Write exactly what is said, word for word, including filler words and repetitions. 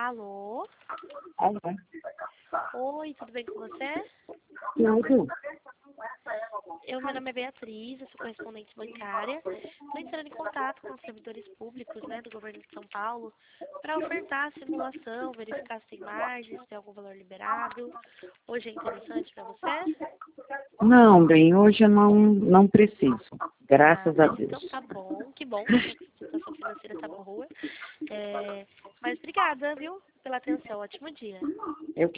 Alô? Alô? Oi, tudo bem com você? Tudo. Eu, meu nome é Beatriz, eu sou correspondente bancária. Estou entrando em contato com os servidores públicos, né, do governo de São Paulo para ofertar a simulação, verificar se tem margem, se tem algum valor liberado. Hoje é interessante para você? Não, bem, hoje eu não, não preciso. Graças Ah, a mas então Deus. tá bom, que bom que a situação financeira tá boa. É, mas obrigada, viu, pela atenção. Ótimo dia. Eu